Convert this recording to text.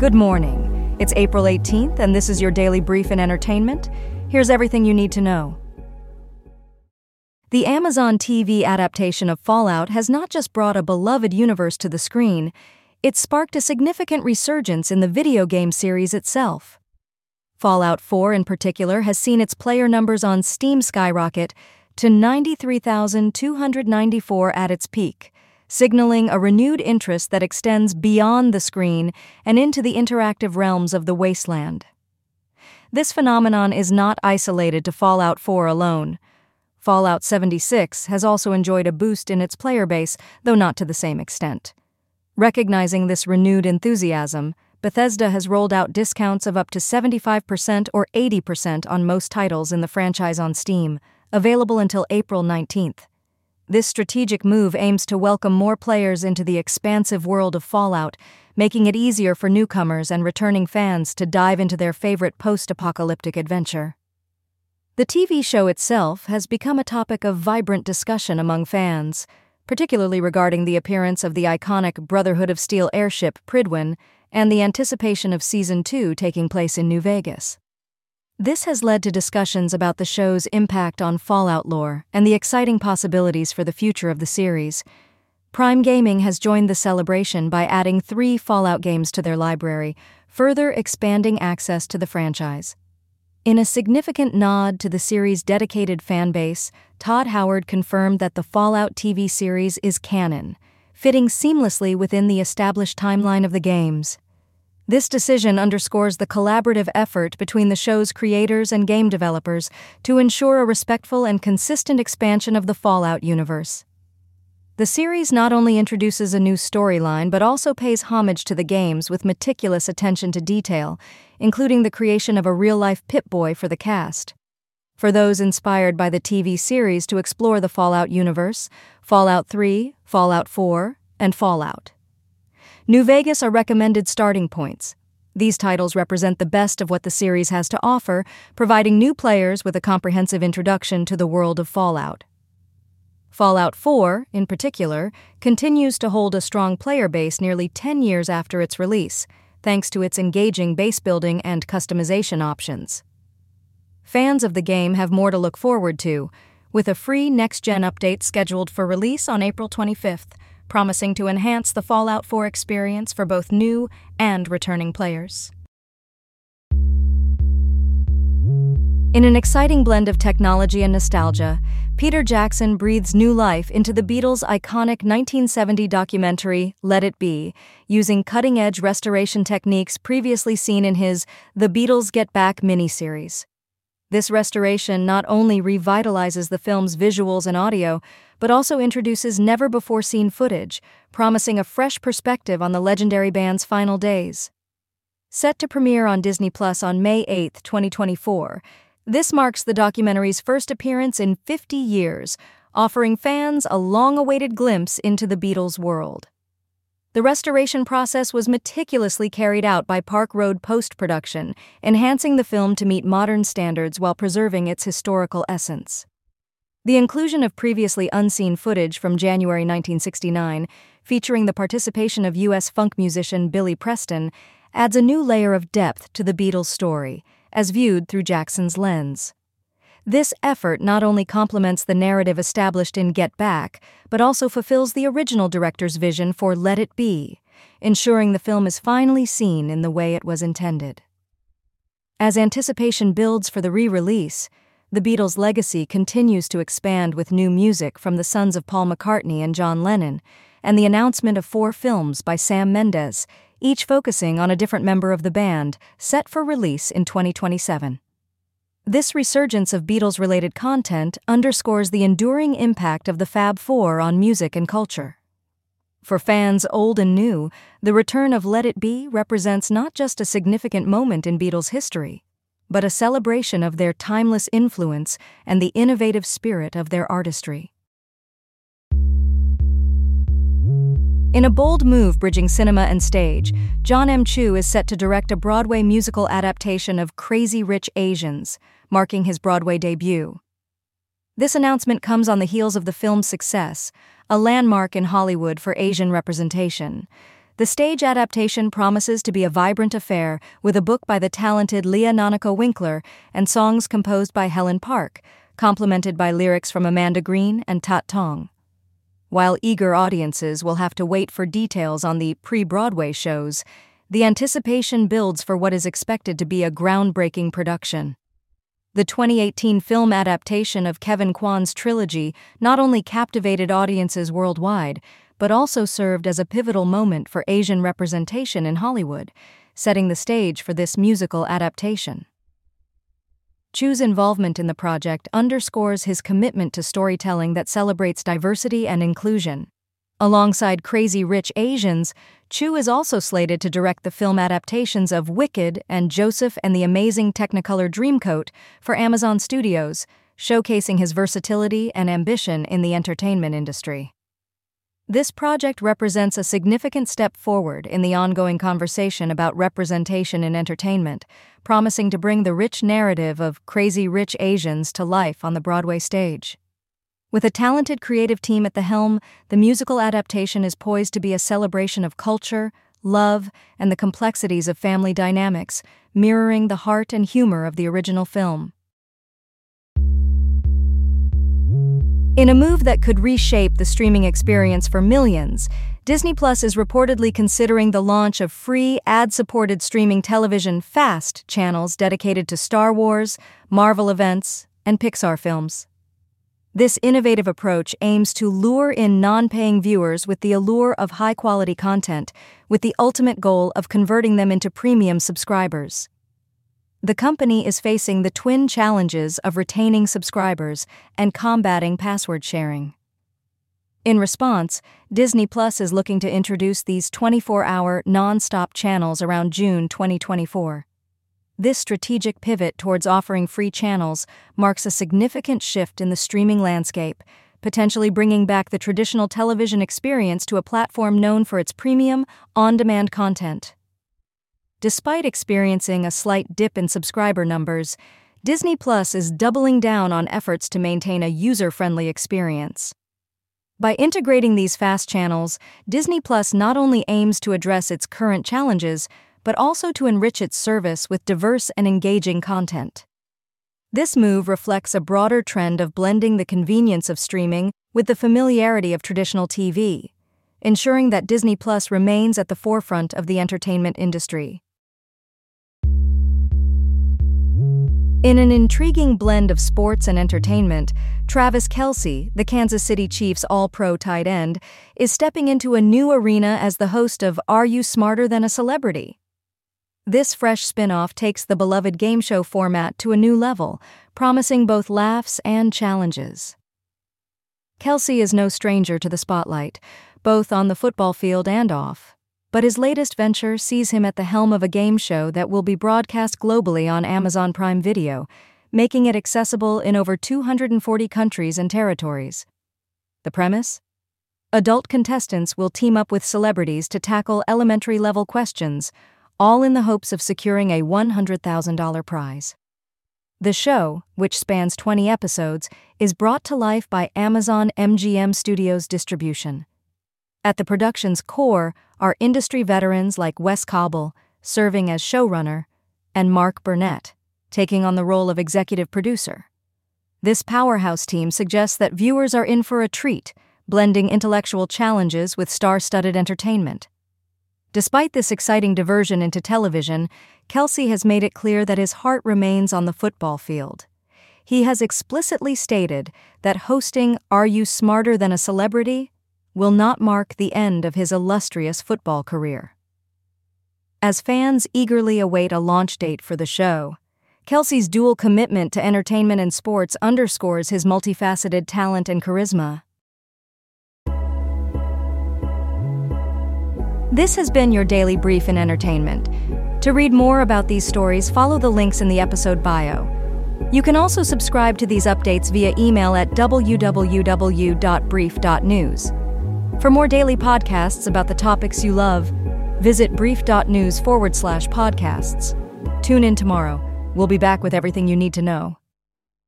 Good morning. It's April 18th, and this is your daily brief in entertainment. Here's everything you need to know. The Amazon TV adaptation of Fallout has not just brought a beloved universe to the screen, it's sparked a significant resurgence in the video game series itself. Fallout 4 in particular has seen its player numbers on Steam skyrocket to 93,294 at its peak, signaling a renewed interest that extends beyond the screen and into the interactive realms of the wasteland. This phenomenon is not isolated to Fallout 4 alone. Fallout 76 has also enjoyed a boost in its player base, though not to the same extent. Recognizing this renewed enthusiasm, Bethesda has rolled out discounts of up to 75% or 80% on most titles in the franchise on Steam, available until April 19th. This strategic move aims to welcome more players into the expansive world of Fallout, making it easier for newcomers and returning fans to dive into their favorite post-apocalyptic adventure. The TV show itself has become a topic of vibrant discussion among fans, particularly regarding the appearance of the iconic Brotherhood of Steel airship Prydwen and the anticipation of Season 2 taking place in New Vegas. This has led to discussions about the show's impact on Fallout lore and the exciting possibilities for the future of the series. Prime Gaming has joined the celebration by adding 3 Fallout games to their library, further expanding access to the franchise. In a significant nod to the series' dedicated fanbase, Todd Howard confirmed that the Fallout TV series is canon, fitting seamlessly within the established timeline of the games. This decision underscores the collaborative effort between the show's creators and game developers to ensure a respectful and consistent expansion of the Fallout universe. The series not only introduces a new storyline but also pays homage to the games with meticulous attention to detail, including the creation of a real-life Pip-Boy for the cast. For those inspired by the TV series to explore the Fallout universe, Fallout 3, Fallout 4, and Fallout New Vegas are recommended starting points. These titles represent the best of what the series has to offer, providing new players with a comprehensive introduction to the world of Fallout. Fallout 4, in particular, continues to hold a strong player base nearly 10 years after its release, thanks to its engaging base building and customization options. Fans of the game have more to look forward to, with a free next-gen update scheduled for release on April 25th, promising to enhance the Fallout 4 experience for both new and returning players. In an exciting blend of technology and nostalgia, Peter Jackson breathes new life into the Beatles' iconic 1970 documentary, Let It Be, using cutting-edge restoration techniques previously seen in his The Beatles Get Back miniseries. This restoration not only revitalizes the film's visuals and audio, but also introduces never-before-seen footage, promising a fresh perspective on the legendary band's final days. Set to premiere on Disney Plus on May 8, 2024, this marks the documentary's first appearance in 50 years, offering fans a long-awaited glimpse into the Beatles' world. The restoration process was meticulously carried out by Park Road Post-Production, enhancing the film to meet modern standards while preserving its historical essence. The inclusion of previously unseen footage from January 1969, featuring the participation of U.S. funk musician Billy Preston, adds a new layer of depth to the Beatles' story, as viewed through Jackson's lens. This effort not only complements the narrative established in Get Back, but also fulfills the original director's vision for Let It Be, ensuring the film is finally seen in the way it was intended. As anticipation builds for the re-release, the Beatles' legacy continues to expand with new music from the sons of Paul McCartney and John Lennon, and the announcement of 4 films by Sam Mendes, each focusing on a different member of the band, set for release in 2027. This resurgence of Beatles-related content underscores the enduring impact of the Fab Four on music and culture. For fans old and new, the return of Let It Be represents not just a significant moment in Beatles history, but a celebration of their timeless influence and the innovative spirit of their artistry. In a bold move bridging cinema and stage, John M. Chu is set to direct a Broadway musical adaptation of Crazy Rich Asians, marking his Broadway debut. This announcement comes on the heels of the film's success, a landmark in Hollywood for Asian representation. The stage adaptation promises to be a vibrant affair, with a book by the talented Leah Nanako Winkler and songs composed by Helen Park, complemented by lyrics from Amanda Green and Tat Tong. While eager audiences will have to wait for details on the pre-Broadway shows, the anticipation builds for what is expected to be a groundbreaking production. The 2018 film adaptation of Kevin Kwan's trilogy not only captivated audiences worldwide, but also served as a pivotal moment for Asian representation in Hollywood, setting the stage for this musical adaptation. Chu's involvement in the project underscores his commitment to storytelling that celebrates diversity and inclusion. Alongside Crazy Rich Asians, Chu is also slated to direct the film adaptations of Wicked and Joseph and the Amazing Technicolor Dreamcoat for Amazon Studios, showcasing his versatility and ambition in the entertainment industry. This project represents a significant step forward in the ongoing conversation about representation in entertainment, promising to bring the rich narrative of Crazy Rich Asians to life on the Broadway stage. With a talented creative team at the helm, the musical adaptation is poised to be a celebration of culture, love, and the complexities of family dynamics, mirroring the heart and humor of the original film. In a move that could reshape the streaming experience for millions, Disney Plus is reportedly considering the launch of free, ad-supported streaming television FAST channels dedicated to Star Wars, Marvel events, and Pixar films. This innovative approach aims to lure in non-paying viewers with the allure of high-quality content, with the ultimate goal of converting them into premium subscribers. The company is facing the twin challenges of retaining subscribers and combating password sharing. In response, Disney Plus is looking to introduce these 24-hour, non-stop channels around June 2024. This strategic pivot towards offering free channels marks a significant shift in the streaming landscape, potentially bringing back the traditional television experience to a platform known for its premium, on-demand content. Despite experiencing a slight dip in subscriber numbers, Disney Plus is doubling down on efforts to maintain a user-friendly experience. By integrating these FAST channels, Disney Plus not only aims to address its current challenges, but also to enrich its service with diverse and engaging content. This move reflects a broader trend of blending the convenience of streaming with the familiarity of traditional TV, ensuring that Disney Plus remains at the forefront of the entertainment industry. In an intriguing blend of sports and entertainment, Travis Kelce, the Kansas City Chiefs All-Pro tight end, is stepping into a new arena as the host of Are You Smarter Than a Celebrity? This fresh spin-off takes the beloved game show format to a new level, promising both laughs and challenges. Kelce is no stranger to the spotlight, both on the football field and off. But his latest venture sees him at the helm of a game show that will be broadcast globally on Amazon Prime Video, making it accessible in over 240 countries and territories. The premise? Adult contestants will team up with celebrities to tackle elementary-level questions, all in the hopes of securing a $100,000 prize. The show, which spans 20 episodes, is brought to life by Amazon MGM Studios Distribution. At the production's core are industry veterans like Wes Cobble, serving as showrunner, and Mark Burnett, taking on the role of executive producer. This powerhouse team suggests that viewers are in for a treat, blending intellectual challenges with star-studded entertainment. Despite this exciting diversion into television, Kelce has made it clear that his heart remains on the football field. He has explicitly stated that hosting Are You Smarter Than a Celebrity? Will not mark the end of his illustrious football career. As fans eagerly await a launch date for the show, Kelce's dual commitment to entertainment and sports underscores his multifaceted talent and charisma. This has been your daily brief in entertainment. To read more about these stories, follow the links in the episode bio. You can also subscribe to these updates via email at www.brief.news. For more daily podcasts about the topics you love, visit brief.news/podcasts. Tune in tomorrow. We'll be back with everything you need to know.